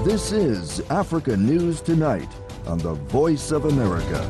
This is Africa News Tonight on the Voice of America.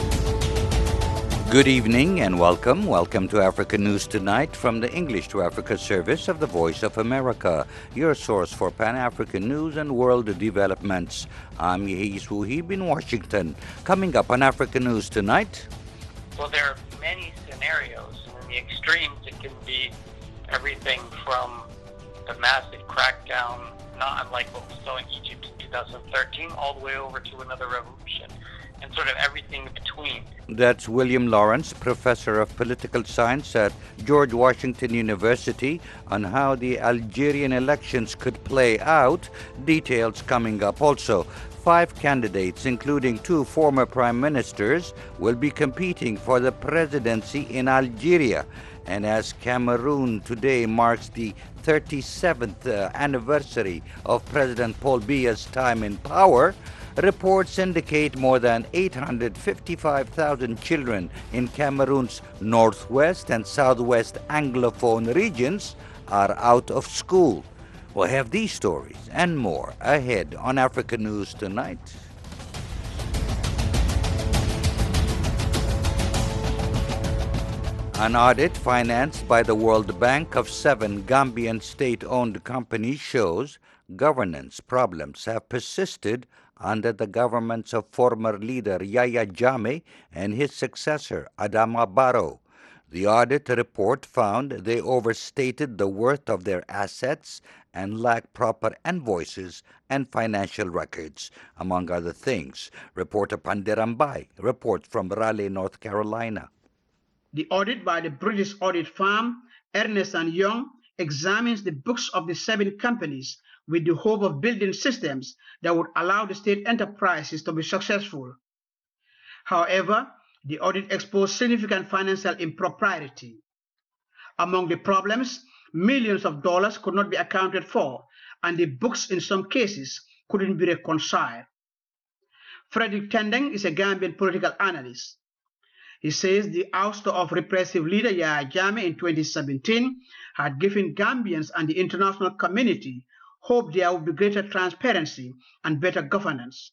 Good evening and welcome. Welcome to Africa News Tonight from the English to Africa service of the Voice of America, your source for Pan-African news and world developments. I'm Yehis Wuhib in Washington. Coming up on Africa News Tonight. Well, there are many scenarios, and in the extremes it can be everything from a massive crackdown, not unlike what we saw in Egypt in 2013, all the way over to another revolution, and sort of everything in between. That's William Lawrence, professor of political science at George Washington University, on how the Algerian elections could play out. Details coming up also. 5 candidates, including 2 former prime ministers, will be competing for the presidency in Algeria. And as Cameroon today marks the 37th anniversary of President Paul Biya's time in power, reports indicate more than 855,000 children in Cameroon's northwest and southwest Anglophone regions are out of school. We'll have these stories and more ahead on Africa News Tonight. An audit financed by the World Bank of 7 Gambian state-owned companies shows governance problems have persisted under the governments of former leader Yahya Jammeh and his successor Adama Barrow. The audit report found they overstated the worth of their assets and lacked proper invoices and financial records, among other things. Reporter Panderambai reports from Raleigh, North Carolina. The audit by the British audit firm Ernst & Young examines the books of the 7 companies with the hope of building systems that would allow the state enterprises to be successful. However, the audit exposed significant financial impropriety. Among the problems, millions of dollars could not be accounted for, and the books in some cases couldn't be reconciled. Frederick Tendeng is a Gambian political analyst. He says the ouster of repressive leader Yahya Jammeh in 2017 had given Gambians and the international community hope there would be greater transparency and better governance.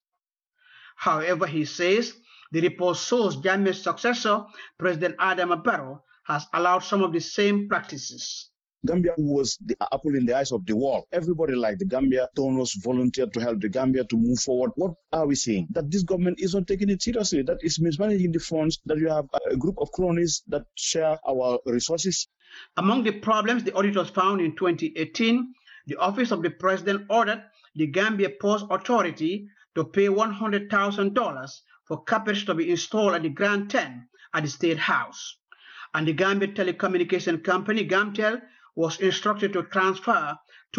However, he says the report shows Jammeh's successor, President Adama Barrow, has allowed some of the same practices. Gambia was the apple in the eyes of the world. Everybody liked the Gambia. Donors volunteered to help the Gambia to move forward. What are we seeing? That this government is not taking it seriously. That is mismanaging the funds, that you have a group of cronies that share our resources. Among the problems the auditors found in 2018, the Office of the President ordered the Gambia Post Authority to pay $100,000 for carpets to be installed at the Grand 10 at the State House. And the Gambia Telecommunication Company, Gamtel, was instructed to transfer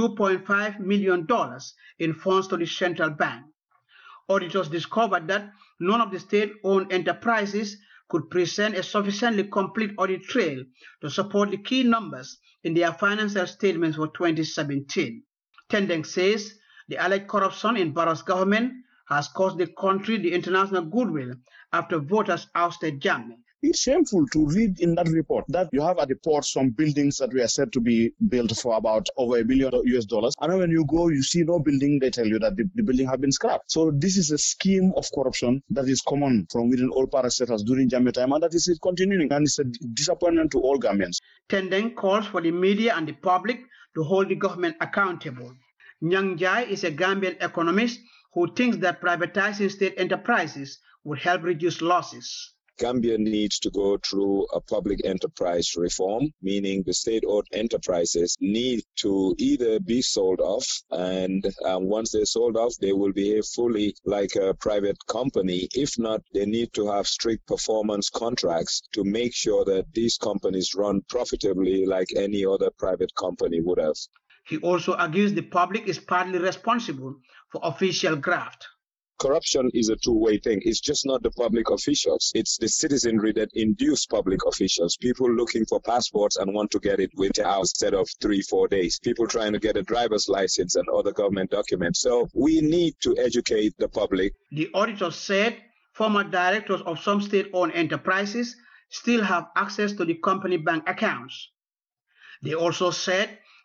$2.5 million in funds to the central bank. Auditors discovered that none of the state-owned enterprises could present a sufficiently complete audit trail to support the key numbers in their financial statements for 2017. Tendeng says the alleged corruption in Barrow's government has cost the country the international goodwill after voters ousted Jammeh. It's shameful to read in that report that you have at the port some buildings that were said to be built for about over $1 billion US. And when you go, you see no building, they tell you that the building have been scrapped. So this is a scheme of corruption that is common from within all parastatals during Jammeh time, and that is continuing, and it's a disappointment to all Gambians. Tendeng calls for the media and the public to hold the government accountable. Nyang Jai is a Gambian economist who thinks that privatizing state enterprises would help reduce losses. Gambia needs to go through a public enterprise reform, meaning the state-owned enterprises need to either be sold off, and once they're sold off, they will behave fully like a private company. If not, they need to have strict performance contracts to make sure that these companies run profitably like any other private company would have. He also argues the public is partly responsible for official graft. Corruption is a two-way thing. It's just not the public officials. It's the citizenry that induce public officials. People looking for passports and want to get it within hours instead of 3-4 days. People trying to get a driver's license and other government documents. So we need to educate the public. The auditor said former directors of some state-owned enterprises still have access to the company bank accounts. They also said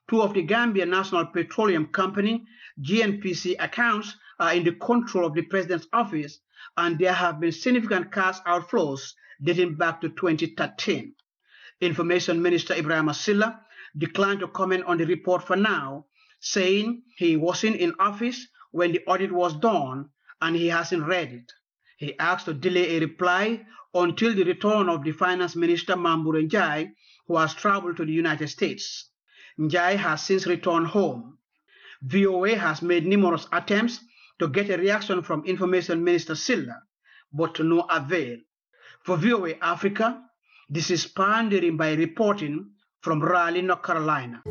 Two of the Gambia National Petroleum Company, GNPC, accounts are in the control of the president's office, and there have been significant cash outflows dating back to 2013. Information Minister Ibrahim Asila declined to comment on the report for now, saying he wasn't in office when the audit was done and he hasn't read it. He asked to delay a reply until the return of the Finance Minister Mambure Njai, who has traveled to the United States. Njai has since returned home. VOA has made numerous attempts to get a reaction from Information Minister Silla, but to no avail. For VOA Africa, this is Pandering by reporting from Raleigh, North Carolina.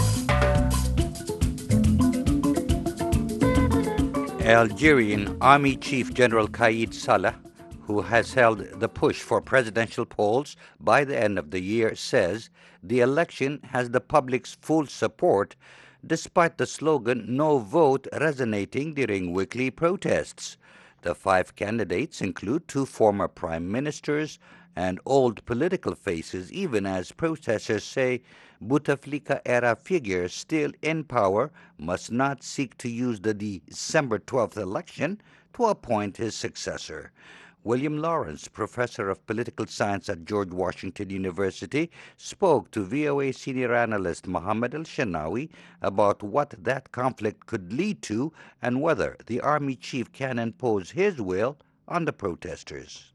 Algerian Army Chief General Qaid Salah, who has held the push for presidential polls by the end of the year, says the election has the public's full support, despite the slogan "No Vote" resonating during weekly protests. The 5 candidates include 2 former prime ministers and old political faces, even as protesters say Bouteflika-era figures still in power must not seek to use the December 12th election to appoint his successor. William Lawrence, professor of political science at George Washington University, spoke to VOA senior analyst Mohammed El-Shanawi about what that conflict could lead to and whether the army chief can impose his will on the protesters.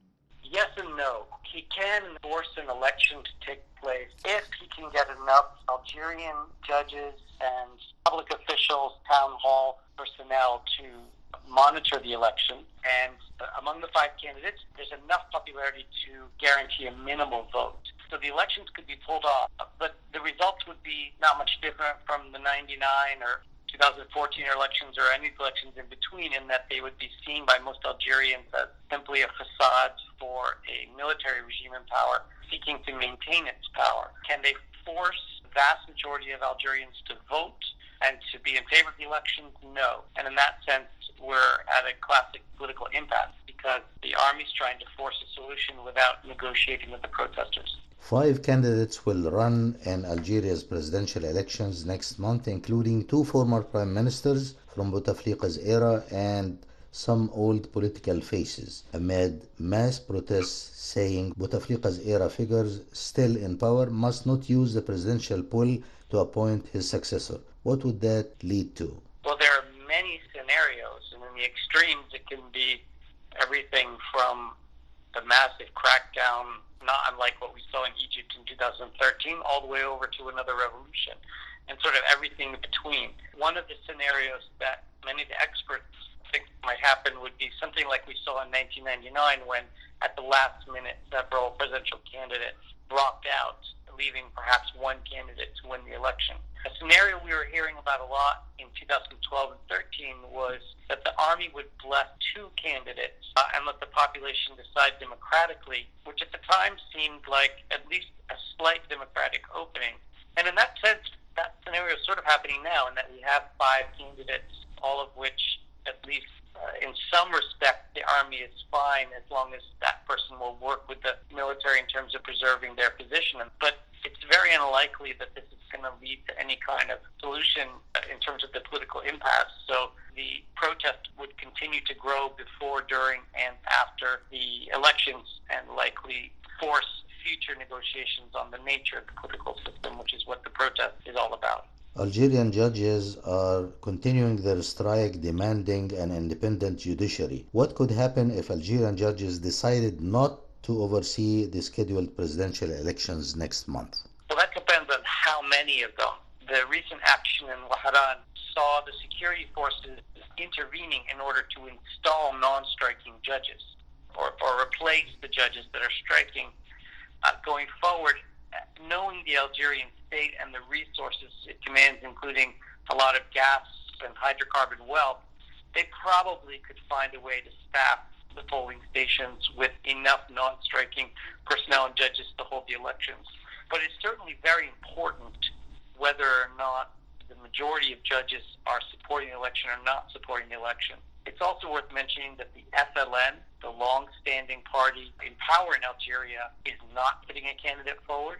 Yes and no. He can force an election to take place if he can get enough Algerian judges and public officials, town hall personnel to monitor the election. And among the 5 candidates, there's enough popularity to guarantee a minimal vote. So the elections could be pulled off, but the results would be not much different from the 99 or 2014 elections or any elections in between, in that they would be seen by most Algerians as simply a facade for a military regime in power seeking to maintain its power. Can they force the vast majority of Algerians to vote and to be in favor of the elections? No. And in that sense, we're at a classic political impasse because the army's trying to force a solution without negotiating with the protesters. 5 candidates will run in Algeria's presidential elections next month, including 2 former prime ministers from Bouteflika's era and some old political faces, amid mass protests saying Bouteflika's era figures still in power must not use the presidential pool to appoint his successor. What would that lead to? Well, there are many scenarios, and in the extremes it can be everything from the massive crackdown, not unlike what we saw in Egypt in 2013, all the way over to another revolution, and sort of everything in between. One of the scenarios that many of the experts think might happen would be something like we saw in 1999, when at the last minute several presidential candidates dropped out, leaving perhaps one candidate to win the election. A scenario we were hearing about a lot in 2012 and 13 was that the army would bless 2 candidates and let the population decide democratically, which at the time seemed like at least a slight democratic opening. And in that sense, that scenario is sort of happening now, in that we have 5 candidates, all of which, at least in some respect, the army is fine as long as that person will work with the military in terms of preserving their position. But it's very unlikely that this is going to lead to any kind of solution in terms of the political impasse. So the protest would continue to grow before, during, and after the elections, and likely force future negotiations on the nature of the political system, which is what the protest is all about. Algerian judges are continuing their strike demanding an independent judiciary. What could happen if Algerian judges decided not to oversee the scheduled presidential elections next month? Well, that depends on how many of them. The recent action in Wahran saw the security forces intervening in order to install non-striking judges or replace the judges that are striking. Going forward, knowing the Algerian state and the resources it commands, including a lot of gas and hydrocarbon wealth, they probably could find a way to staff the polling stations with enough non-striking personnel and judges to hold the elections. But it's certainly very important whether or not the majority of judges are supporting the election or not supporting the election. It's also worth mentioning that the FLN, the long-standing party in power in Algeria, is not putting a candidate forward.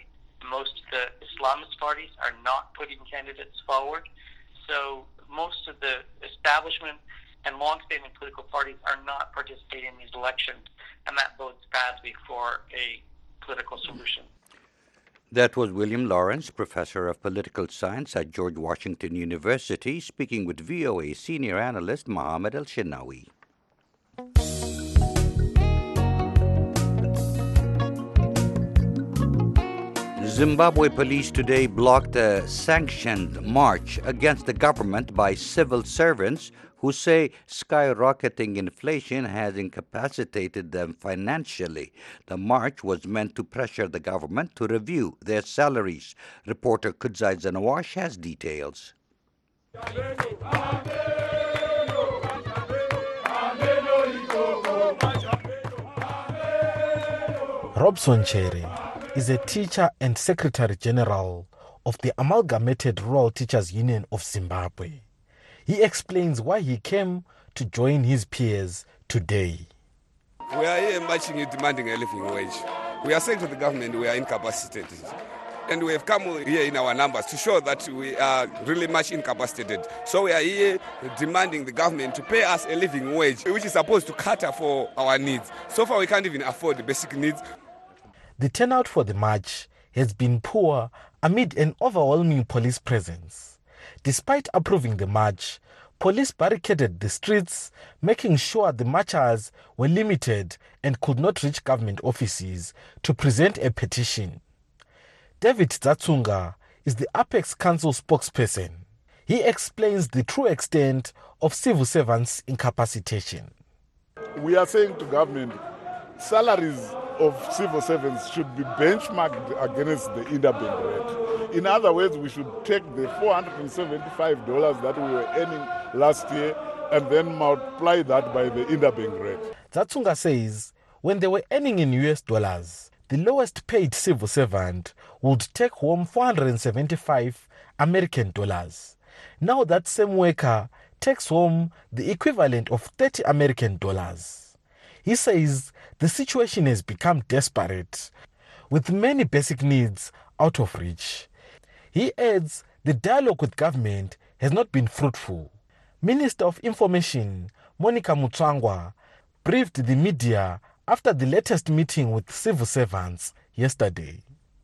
most of the Islamist parties are not putting candidates forward. So most of the establishment and long-standing political parties are not participating in these elections, and that bodes badly for a political solution. That was William Lawrence, Professor of Political Science at George Washington University, speaking with VOA senior analyst Mohammed El-Shenawi. Zimbabwe police today blocked a sanctioned march against the government by civil servants who say skyrocketing inflation has incapacitated them financially. The march was meant to pressure the government to review their salaries. Reporter Kudzai Zanawash has details. Robson Cherry is a teacher and Secretary General of the Amalgamated Rural Teachers Union of Zimbabwe. He explains why he came to join his peers today. We are here marching and demanding a living wage. We are saying to the government we are incapacitated. And we have come here in our numbers to show that we are really much incapacitated. So we are here demanding the government to pay us a living wage, which is supposed to cater for our needs. So far we can't even afford the basic needs. The turnout for the march has been poor amid an overwhelming police presence. Despite approving the march, police barricaded the streets, making sure the marchers were limited and could not reach government offices to present a petition. David Zatsunga is the Apex Council spokesperson. He explains the true extent of civil servants' incapacitation. We are saying to government, salaries of civil servants should be benchmarked against the interbank rate. In other words, we should take the $475 that we were earning last year and then multiply that by the interbank rate. Zatsunga says when they were earning in US dollars, the lowest paid civil servant would take home $475 American dollars. Now that same worker takes home the equivalent of $30 American dollars. He says the situation has become desperate, with many basic needs out of reach. He adds the dialogue with government has not been fruitful. Minister of Information Monica Mutsvangwa briefed the media after the latest meeting with civil servants yesterday.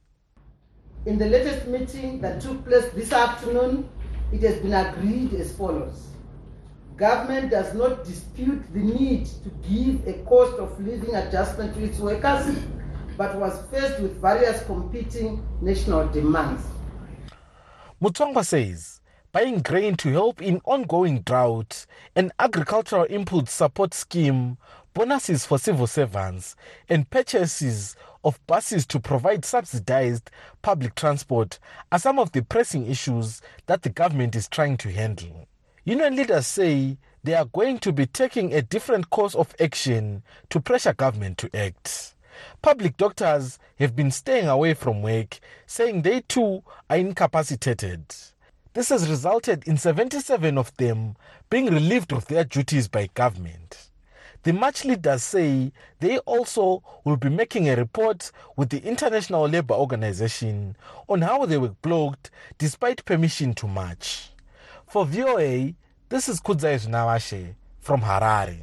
In the latest meeting that took place this afternoon, it has been agreed as follows. Government does not dispute the need to give a cost of living adjustment to its workers, but was faced with various competing national demands. Mutsvangwa says buying grain to help in ongoing drought, an agricultural input support scheme, bonuses for civil servants, and purchases of buses to provide subsidized public transport are some of the pressing issues that the government is trying to handle. Union leaders say they are going to be taking a different course of action to pressure government to act. Public doctors have been staying away from work, saying they too are incapacitated. This has resulted in 77 of them being relieved of their duties by government. The march leaders say they also will be making a report with the International Labour Organization on how they were blocked despite permission to march. For VOA, this is Kudzai Zanawash from Harare.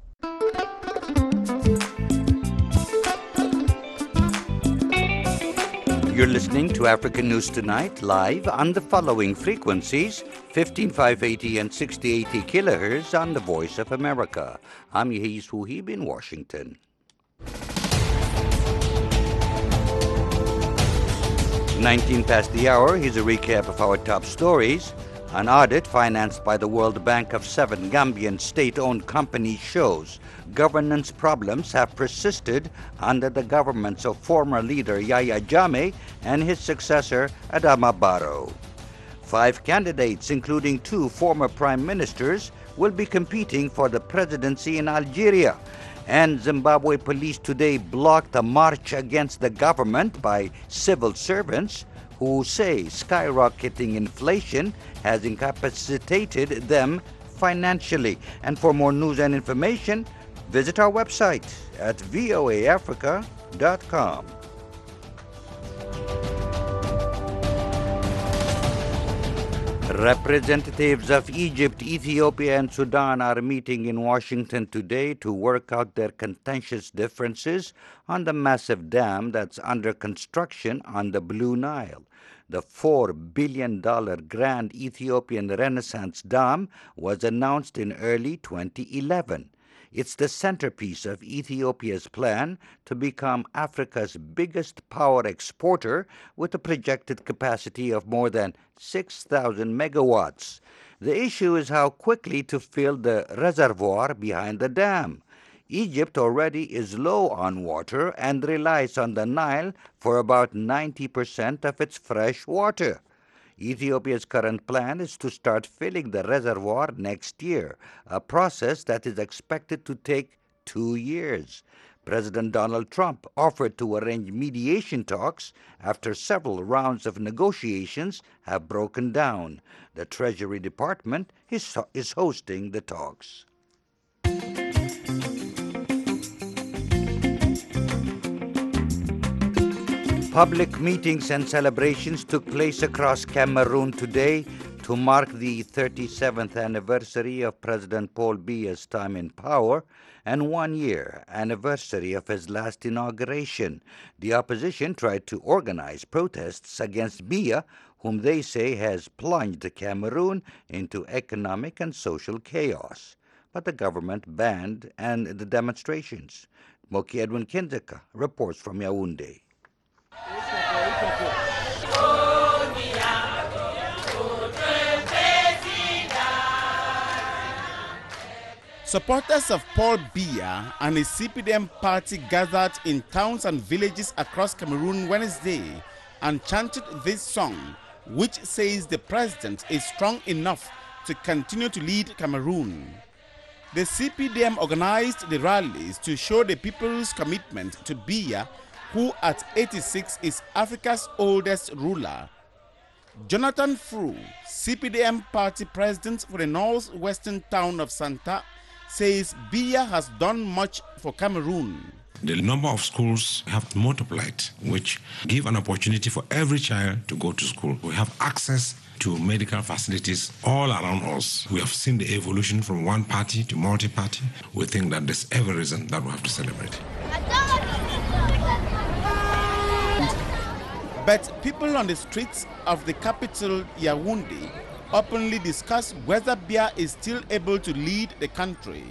You're listening to African News Tonight live on the following frequencies: 15580 and 6080 kilohertz on the Voice of America. I'm Yehiz Wuhib in Washington. 19 past the hour, here's a recap of our top stories. An audit financed by the World Bank of 7 Gambian state-owned companies shows governance problems have persisted under the governments of former leader Yahya Jammeh and his successor Adama Barrow. 5 candidates, including 2 former prime ministers, will be competing for the presidency in Algeria. And Zimbabwe police today blocked a march against the government by civil servants who say skyrocketing inflation has incapacitated them financially. And for more news and information, visit our website at voaafrica.com. Representatives of Egypt, Ethiopia, and Sudan are meeting in Washington today to work out their contentious differences on the massive dam that's under construction on the Blue Nile. The $4 billion Grand Ethiopian Renaissance Dam was announced in early 2011. It's the centerpiece of Ethiopia's plan to become Africa's biggest power exporter with a projected capacity of more than 6,000 megawatts. The issue is how quickly to fill the reservoir behind the dam. Egypt already is low on water and relies on the Nile for about 90% of its fresh water. Ethiopia's current plan is to start filling the reservoir next year, a process that is expected to take 2 years. President Donald Trump offered to arrange mediation talks after several rounds of negotiations have broken down. The Treasury Department is hosting the talks. Public meetings and celebrations took place across Cameroon today to mark the 37th anniversary of President Paul Biya's time in power and 1-year anniversary of his last inauguration. The opposition tried to organize protests against Biya, whom they say has plunged Cameroon into economic and social chaos. But the government banned the demonstrations. Moki Edwin Kinzeka reports from Yaoundé. Supporters of Paul Biya and his CPDM party gathered in towns and villages across Cameroon Wednesday and chanted this song, which says the president is strong enough to continue to lead Cameroon. The CPDM organized the rallies to show the people's commitment to Biya, who at 86 is Africa's oldest ruler. Jonathan Fru, CPDM party president for the northwestern town of Santa, says Biya has done much for Cameroon. The number of schools have multiplied, which give an opportunity for every child to go to school. We have access to medical facilities all around us. We have seen the evolution from one party to multi-party. We think that there's every reason that we have to celebrate. But people on the streets of the capital, Yaoundé, openly discuss whether Biya is still able to lead the country.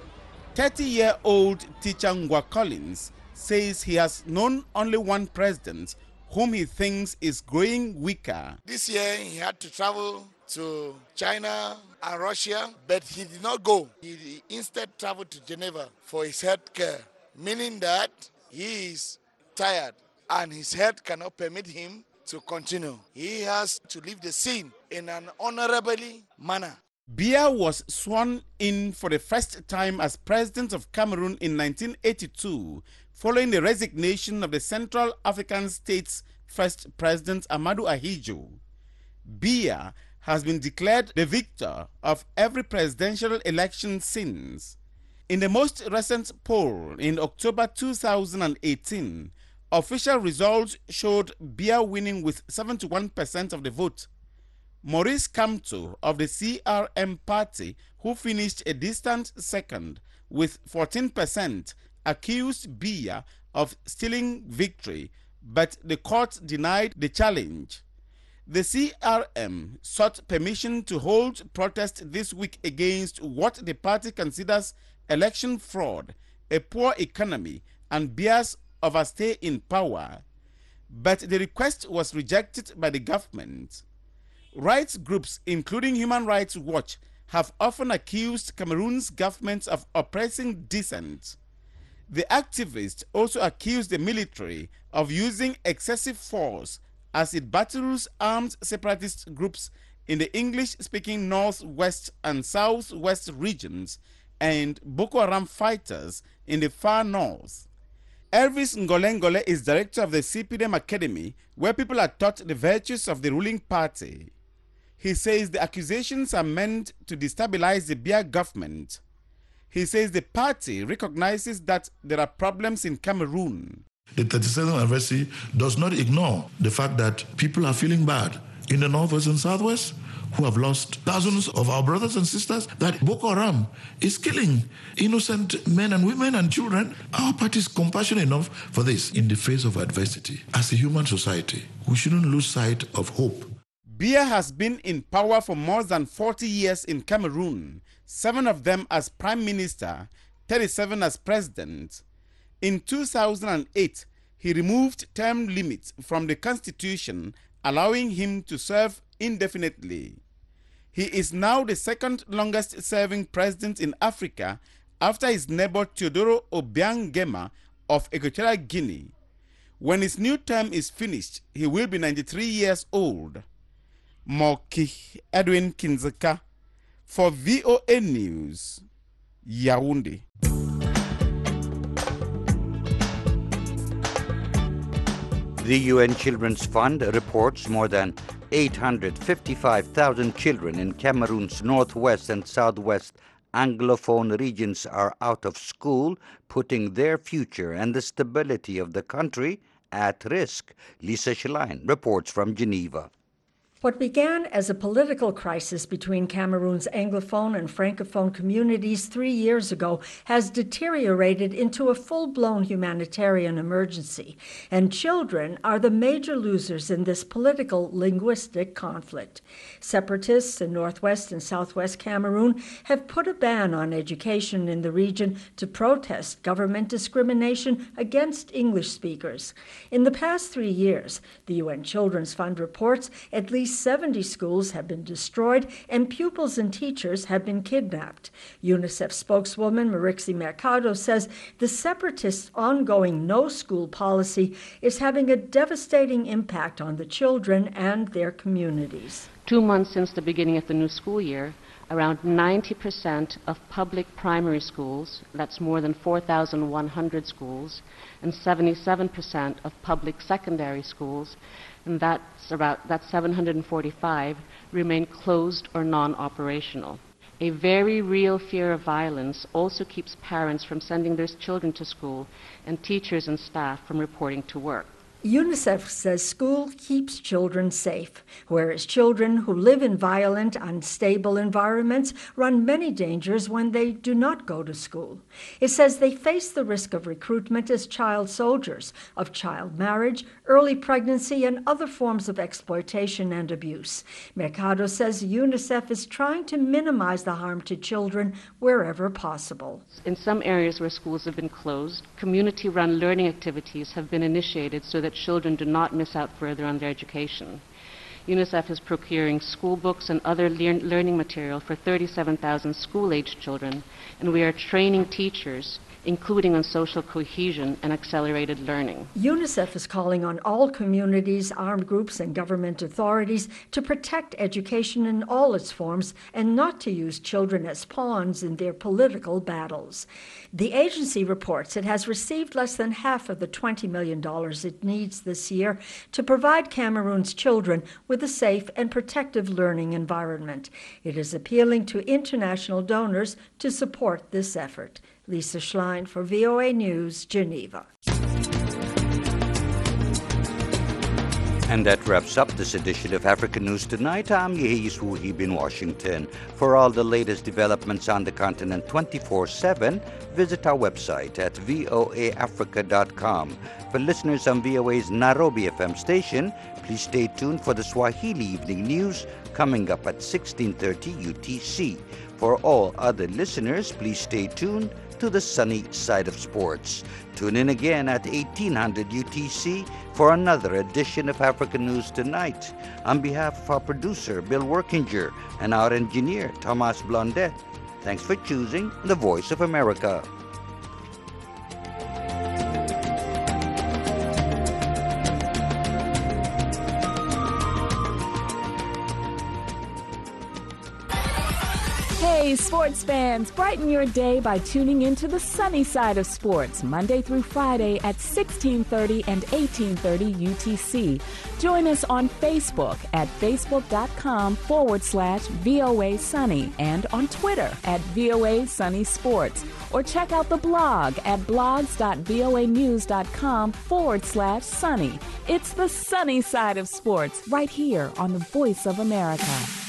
30-year-old teacher Ngwa Collins says he has known only one president whom he thinks is growing weaker. This year he had to travel to China and Russia, but he did not go. He instead traveled to Geneva for his health care, meaning that he is tired and his health cannot permit him to continue. He has to leave the scene in an honorable manner. Biya was sworn in for the first time as president of Cameroon in 1982, following the resignation of the Central African State's first president, Amadou Ahidjo. Biya has been declared the victor of every presidential election since. In the most recent poll in October 2018, official results showed Biya winning with 71% of the vote. Maurice Kamto of the CRM party, who finished a distant second with 14%, accused Biya of stealing victory, but the court denied the challenge. The CRM sought permission to hold protest this week against what the party considers election fraud, a poor economy, and Biya's overstay in power. But the request was rejected by the government. Rights groups, including Human Rights Watch, have often accused Cameroon's government of oppressing dissent. The activists also accuse the military of using excessive force as it battles armed separatist groups in the English-speaking northwest and southwest regions and Boko Haram fighters in the far north. Elvis Ngolengole is director of the CPDM Academy, where people are taught the virtues of the ruling party. He says the accusations are meant to destabilize the Biya government. He says the party recognizes that there are problems in Cameroon. The 37th anniversary does not ignore the fact that people are feeling bad. in the northwest and southwest, who have lost thousands of our brothers and sisters, that Boko Haram is killing innocent men and women and children. Our party is compassionate enough for this in the face of adversity. As a human society, we shouldn't lose sight of hope. Biya has been in power for more than 40 years in Cameroon, 7 of them as prime minister, 37 as president. In 2008, he removed term limits from the constitution, allowing him to serve indefinitely. He is now the second longest serving president in Africa after his neighbor Teodoro Obiang Nguema of Equatorial Guinea. When his new term is finished, he will be 93 years old. Moki Edwin Kinzeka for VOA News, Yaoundé. The UN Children's Fund reports more than 855,000 children in Cameroon's northwest and southwest Anglophone regions are out of school, putting their future and the stability of the country at risk. Lisa Schlein reports from Geneva. What began as a political crisis between Cameroon's Anglophone and Francophone communities 3 years ago has deteriorated into a full-blown humanitarian emergency, and children are the major losers in this political linguistic conflict. Separatists in northwest and southwest Cameroon have put a ban on education in the region to protest government discrimination against English speakers. In the past 3 years, the UN Children's Fund reports at least 70 schools have been destroyed and pupils and teachers have been kidnapped. UNICEF spokeswoman Marixie Mercado says the separatists' ongoing no-school policy is having a devastating impact on the children and their communities. 2 months since the beginning of the new school year, around 90% of public primary schools, that's more than 4,100 schools, and 77% of public secondary schools, and that's 745, remain closed or non-operational. A very real fear of violence also keeps parents from sending their children to school and teachers and staff from reporting to work. UNICEF says school keeps children safe, whereas children who live in violent, unstable environments run many dangers when they do not go to school. It says they face the risk of recruitment as child soldiers, of child marriage, early pregnancy, and other forms of exploitation and abuse. Mercado says UNICEF is trying to minimize the harm to children wherever possible. In some areas where schools have been closed, community-run learning activities have been initiated so that children do not miss out further on their education. UNICEF is procuring school books and other learning material for 37,000 school-aged children, and we are training teachers, including on social cohesion and accelerated learning. UNICEF is calling on all communities, armed groups, and government authorities to protect education in all its forms and not to use children as pawns in their political battles. The agency reports it has received less than half of the $20 million it needs this year to provide Cameroon's children with a safe and protective learning environment. It is appealing to international donors to support this effort. Lisa Schlein for VOA News, Geneva. And that wraps up this edition of Africa News Tonight. I'm Yehis Wuhib in Washington. For all the latest developments on the continent 24/7, visit our website at voaafrica.com. For listeners on VOA's Nairobi FM station, please stay tuned for the Swahili Evening News coming up at 16:30 UTC. For all other listeners, please stay tuned to the sunny side of sports. Tune in again at 1800 UTC for another edition of Africa News Tonight. On behalf of our producer, Bill Workinger, and our engineer, Thomas Blondet, thanks for choosing the Voice of America. Hey, sports fans, brighten your day by tuning into the sunny side of sports, Monday through Friday at 1630 and 1830 UTC. Join us on Facebook at facebook.com/VOA Sunny and on Twitter at VOA Sunny Sports. Or check out the blog at blogs.voanews.com/sunny. It's the sunny side of sports right here on the Voice of America.